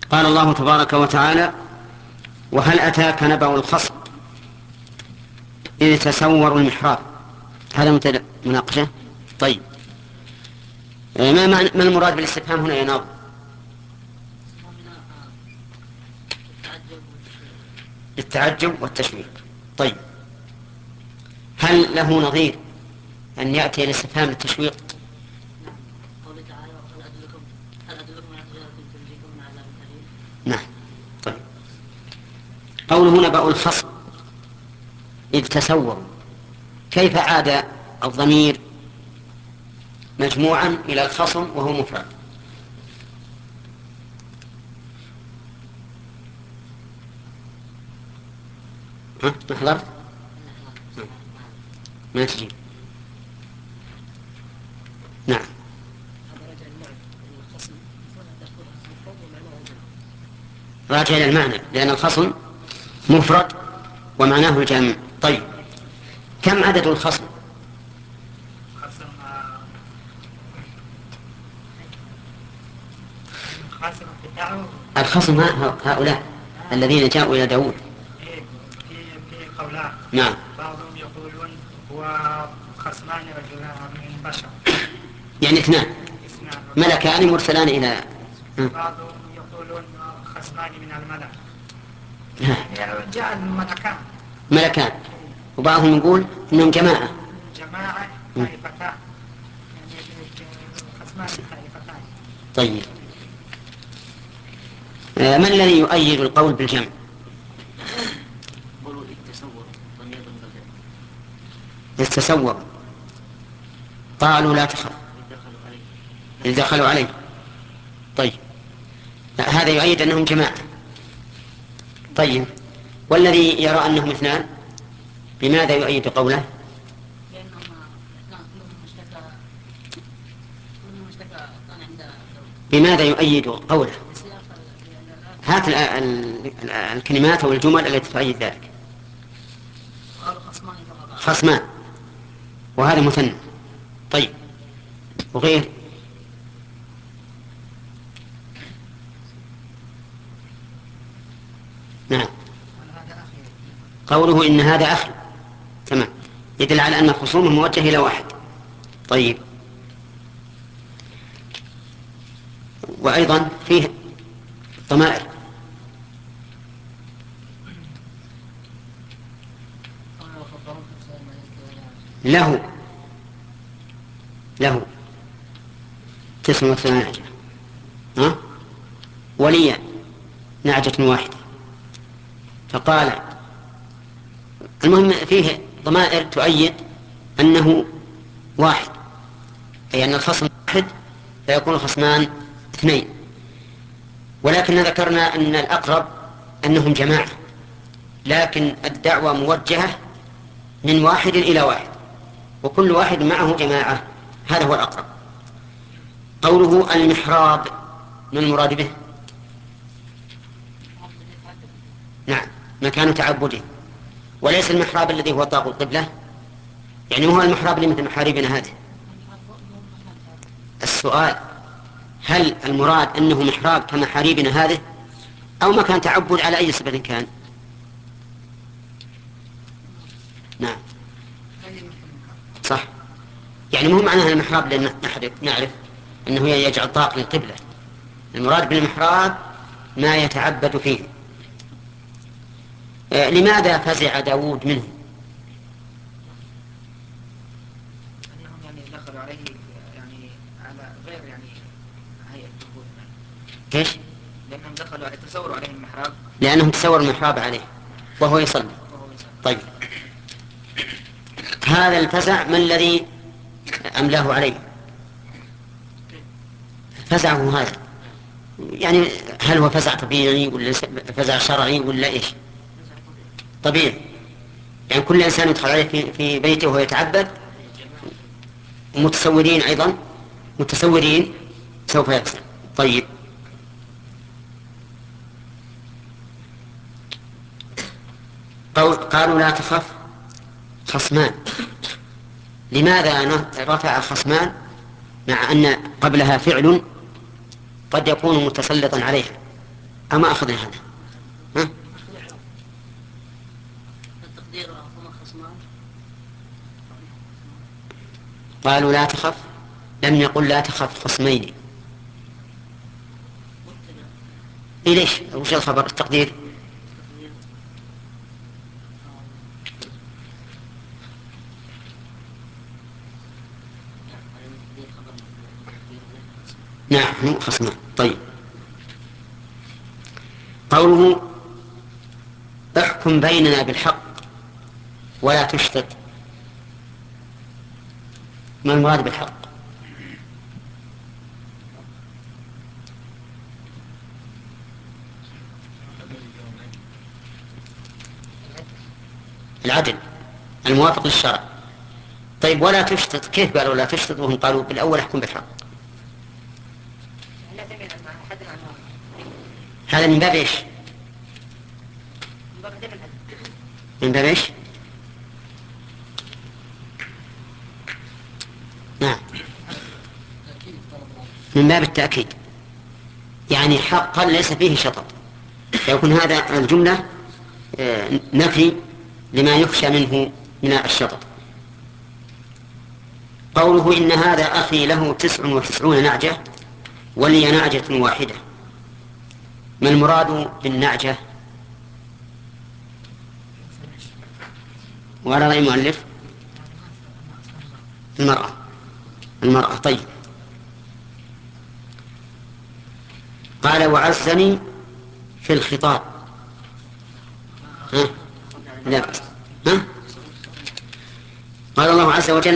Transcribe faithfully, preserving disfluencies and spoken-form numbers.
قال الله تبارك وتعالى: وهل أتاك نبأ الخصم إذ تسوروا المحراب. هذا مناقشة. طيب، ما, ما المراد بالاستفهام هنا يا ناظر؟ التعجب والتشويق. طيب، هل له نظير أن يأتي الاستفهام التشويق؟ نعم. طيب، قوله نبأ الخصم إذ تسوروا، كيف عاد الضمير مجموعا إلى الخصم وهو مفرد؟ ها محضر ما تجيب. نعم. راجع إلى المعنى، لأن الخصم مفرد ومعناه الجمع. طيب، كم عدد الخصم؟ الخصم هؤلاء الذين جاءوا إلى داود. في قولان. نعم. بعضهم يقولون هو خصمان رجلان من بشر، يعني اثنان، ملكان مرسلان إلى. بعضهم يقولون خصمان من الملك، يعني جاء الملكان ملكان، وبعضهم يقول إنهم جماعة جماعة خائفتان، يعني خصمان خائفتان. طيب، آه، ما الذي يؤيد القول بالجمع؟ قولوا التصور ضمير المبتدأ. التصور قالوا لا تخف إذ دخلوا عليه. طيب، هذا يؤيد أنهم جماعة. طيب، والذي يرى أنهم اثنان بماذا يؤيد قوله؟ بماذا يؤيد قوله؟ هات الكلمات أو الجمل التي تؤيد ذلك. خصمان، وهذا مثنى. طيب، وغير؟ نعم. قوله إن هذا أخي تمام، يدل على أن خصومه موجه إلى واحد. طيب، وأيضا فيه ضمائر. له له تسع وثلاث نعجة، ها؟ وليا نعجة واحدة. فقال المهم فيه ضمائر تؤيد أنه واحد، أي أن الخصم واحد فيكون خصمان اثنين. ولكن ذكرنا أن الأقرب أنهم جماعة، لكن الدعوة موجهة من واحد إلى واحد، وكل واحد معه جماعة، هذا هو الأقرب. قوله المحراب ما المراد به؟ نعم، مكان تعبده، وليس المحراب الذي هو طاق القبلة، يعني هو المحراب لمثل محاربنا هذه. السؤال: هل المراد أنه محراب كمحاربنا هذه أو مكان تعبد على أي صفة كان؟ نعم صح، يعني مو معناها المحراب لأن نعرف أنه يجعل طاق للقبلة. المراد بالمحراب ما يتعبد فيه. آه لماذا فزع داود منه؟ أنهم يعني دخلوا عليه يعني على غير يعني هيئة الدخول، كيش؟ لأنهم دخلوا عليه تصوروا عليه المحراب، لأنهم تصوروا المحراب عليه وهو يصلي. طيب، هذا الفزع ما الذي أملاه عليه؟ فزعه هذا يعني هل هو فزع طبيعي ولا فزع شرعي ولا إيش؟ طبيعي، يعني كل إنسان يدخل عليه في, في بيته وهو يتعبد، متصورين أيضا متصورين سوف يفزع. طيب، قالوا لا تخف خصمان، لماذا رفع خصمان مع أن قبلها فعل قد يكون متسلطا عليها؟ أما أخذنا هذا. ها؟ التقدير هما خصمان. قالوا لا تخف، لم يقل لا تخف خصمين. إيه ليش؟ وش الخبر التقدير؟ نعم هم خصمان. طيب قوله احكم بيننا بالحق ولا تشتت، ما المراد بالحق؟ العدل الموافق للشرع. طيب ولا تشتت، كيف قالوا لا تشتت وهم قالوا بالأول احكم بالحق؟ هذا من باب ايش؟ من باب ايش؟ نعم من باب التأكيد، يعني حقا ليس فيه شطط، يكون هذا الجملة نفي لما يخشى منه من الشطط. قوله إن هذا أخي له تسع وتسعون نعجة ولي نعجة واحدة، ما المراد بالنعجة؟ وعلى رأي المؤلف المرأة. المرأة. طيب قال وعزني في الخطاب. ها؟ لا. ها؟ قال الله عز وجل